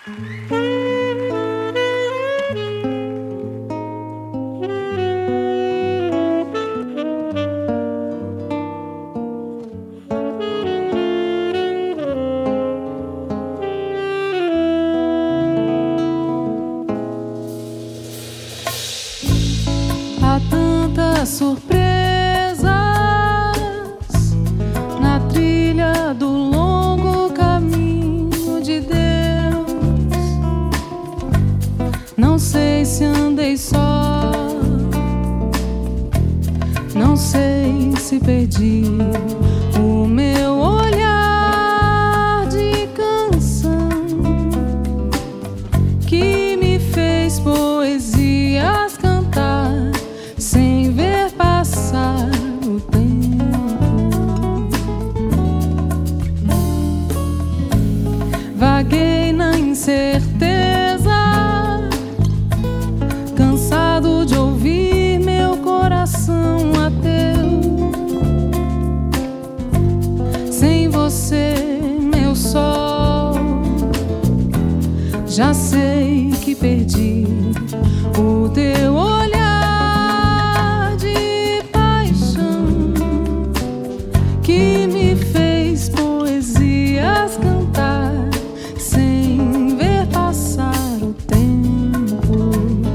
Há tantas surpresas na trilha do longo caminho de Deus. Não sei se andei só, não sei se perdi o meu olhar de canção que me fez poesias cantar sem ver passar o tempo. Vaguei na incerteza, cansado de ouvir meu coração ateu. Sem você, meu sol, já sei que perdi o teu olhar de paixão que me fez poesias cantar sem ver passar o tempo.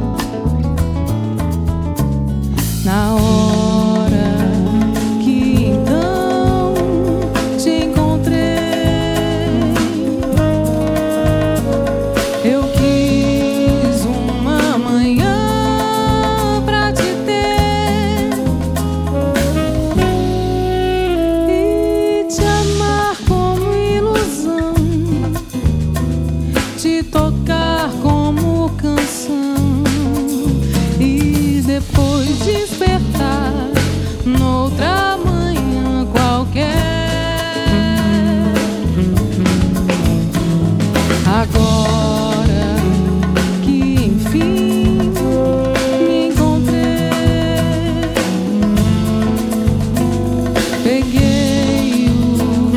Na hora que então te encontrei, eu quis uma manhã pra te ter e te amar como ilusão, te tocar como canção e depois despertar noutra manhã qualquer. Agora que enfim me encontrei, peguei o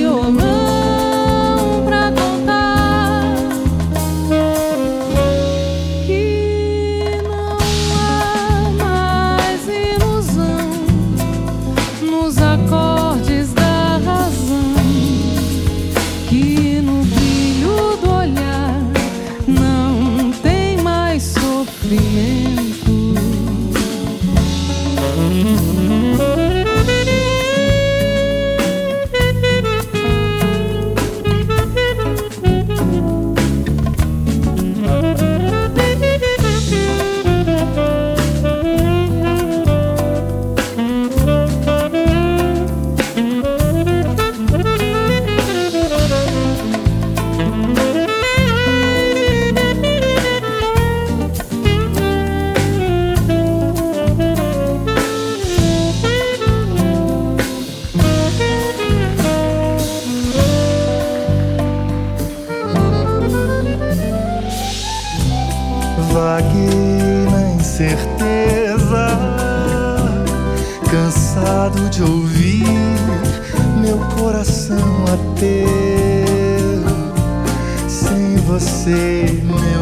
violão pra contar que não há mais ilusão nos acordes da razão, que no brilho do olhar não tem mais sofrimento. Vaguei na incerteza, cansado de ouvir meu coração ateu. Sem você, meu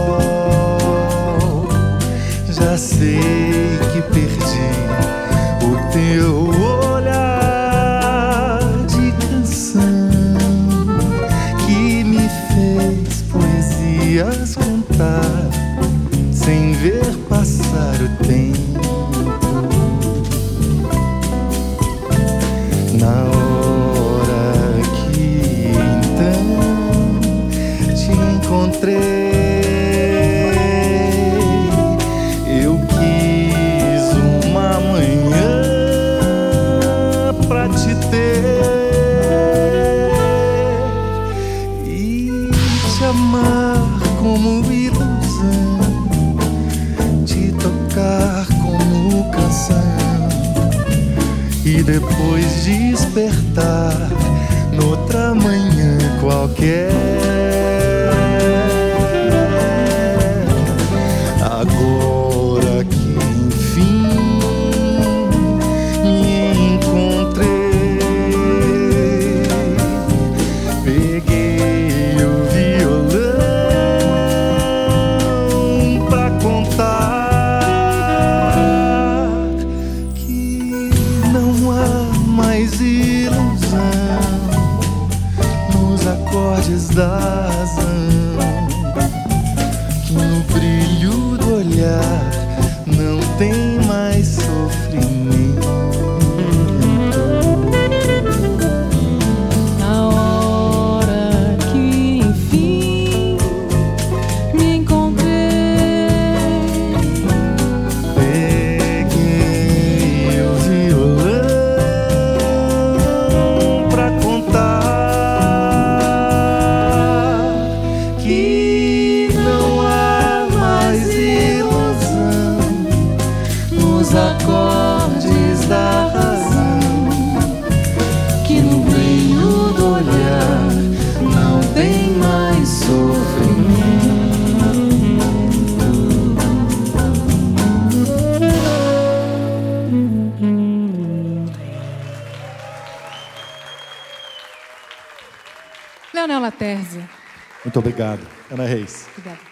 sol, já sei que perdi o teu olhar de canção que me fez poesias contar sem ver passar o tempo. Na hora que então te encontrei, eu quis uma manhã pra te ter e te amar como ilusão, te tocar como canção e depois despertar noutra manhã qualquer. Agora que enfim me encontrei, peguei o violão razão, que no brilho do olhar não tem mais sofrimento. A hora que enfim me encontrei, peguei o violão pra contar que não há mais ilusão nos acordes da razão, que no brilho do olhar não tem mais sofrimento. Leonel Laterza. Muito obrigado, Ana Reis. Obrigada.